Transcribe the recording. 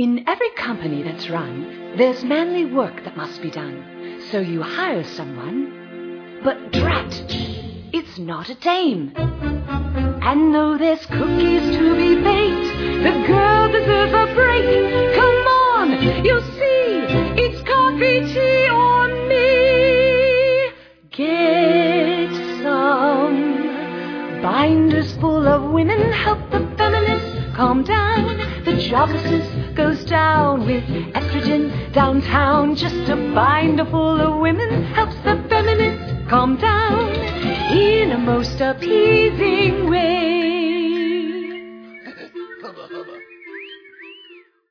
In every company that's run, there's manly work that must be done. So you hire someone, but drat, it's not a dame. And though there's cookies to be baked, the girl deserves a break. Come on, you'll see, it's coffee, tea, or me. Get some binders full of women, help the feminists calm down. The joblessness goes down with estrogen downtown. Just a binder full of women helps the feminists calm down in a most appeasing way.